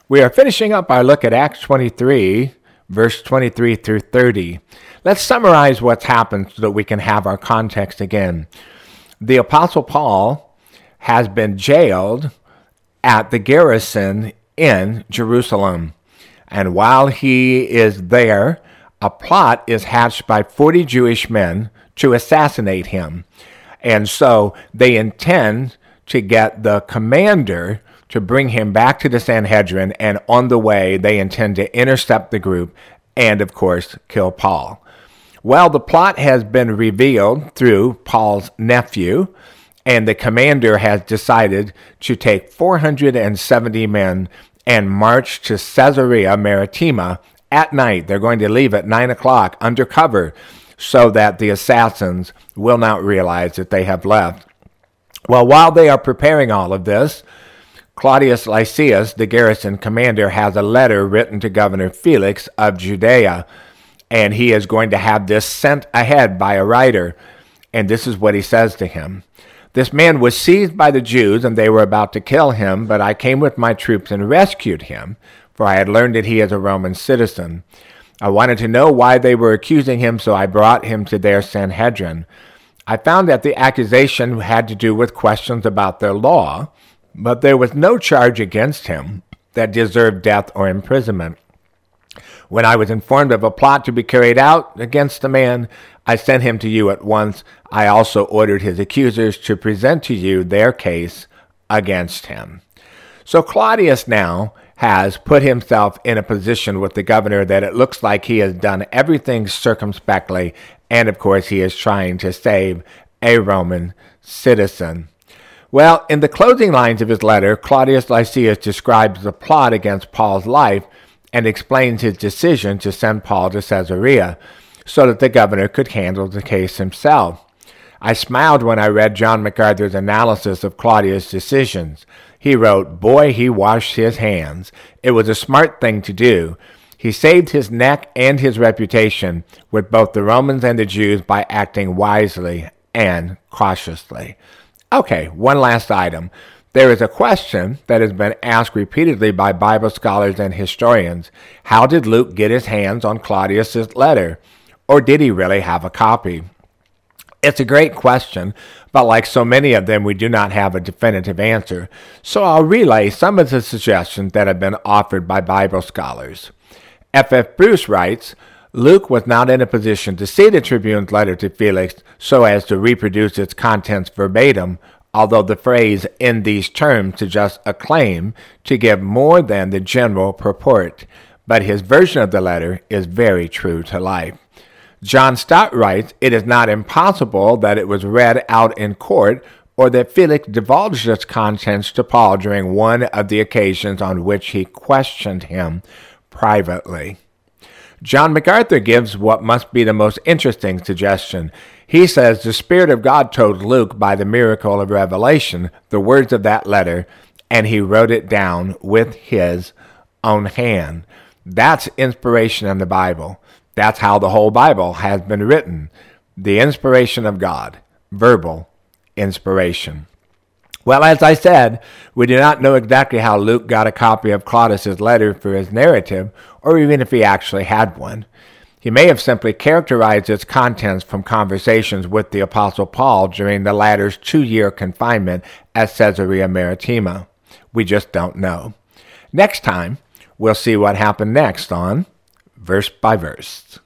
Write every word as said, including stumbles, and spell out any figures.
We are finishing up our look at Acts twenty-three, verse twenty-three through thirty. Let's summarize what's happened so that we can have our context again. The Apostle Paul has been jailed at the garrison in Jerusalem. And while he is there, a plot is hatched by forty Jewish men to assassinate him. And so they intend to get the commander to bring him back to the Sanhedrin, and on the way they intend to intercept the group and, of course, kill Paul. Well, the plot has been revealed through Paul's nephew, and the commander has decided to take four hundred seventy men and march to Caesarea Maritima at night. They're going to leave at nine o'clock undercover so that the assassins will not realize that they have left. Well, while they are preparing all of this, Claudius Lysias, the garrison commander, has a letter written to Governor Felix of Judea, and he is going to have this sent ahead by a writer. And this is what he says to him. This man was seized by the Jews, and they were about to kill him, but I came with my troops and rescued him, for I had learned that he is a Roman citizen. I wanted to know why they were accusing him, so I brought him to their Sanhedrin. I found that the accusation had to do with questions about their law, but there was no charge against him that deserved death or imprisonment. When I was informed of a plot to be carried out against the man, I sent him to you at once. I also ordered his accusers to present to you their case against him. So Claudius now has put himself in a position with the governor that it looks like he has done everything circumspectly, and of course he is trying to save a Roman citizen. Well, in the closing lines of his letter, Claudius Lysias describes the plot against Paul's life and explains his decision to send Paul to Caesarea so that the governor could handle the case himself. I smiled when I read John MacArthur's analysis of Claudius' decisions. He wrote, "Boy, he washed his hands. It was a smart thing to do. He saved his neck and his reputation with both the Romans and the Jews by acting wisely and cautiously." Okay, one last item. There is a question that has been asked repeatedly by Bible scholars and historians. How did Luke get his hands on Claudius' letter? Or did he really have a copy? It's a great question, but like so many of them, we do not have a definitive answer. So I'll relay some of the suggestions that have been offered by Bible scholars. F F Bruce writes, Luke was not in a position to see the Tribune's letter to Felix so as to reproduce its contents verbatim, although the phrase "in these terms" suggests a claim to give more than the general purport. But his version of the letter is very true to life. John Stott writes, it is not impossible that it was read out in court or that Felix divulged its contents to Paul during one of the occasions on which he questioned him privately. John MacArthur gives what must be the most interesting suggestion. He says the Spirit of God told Luke by the miracle of revelation the words of that letter, and he wrote it down with his own hand. That's inspiration in the Bible. That's how the whole Bible has been written. The inspiration of God. Verbal inspiration. Well, as I said, we do not know exactly how Luke got a copy of Claudius' letter for his narrative, or even if he actually had one. He may have simply characterized its contents from conversations with the Apostle Paul during the latter's two-year confinement at Caesarea Maritima. We just don't know. Next time, we'll see what happened next on Verse by Verse.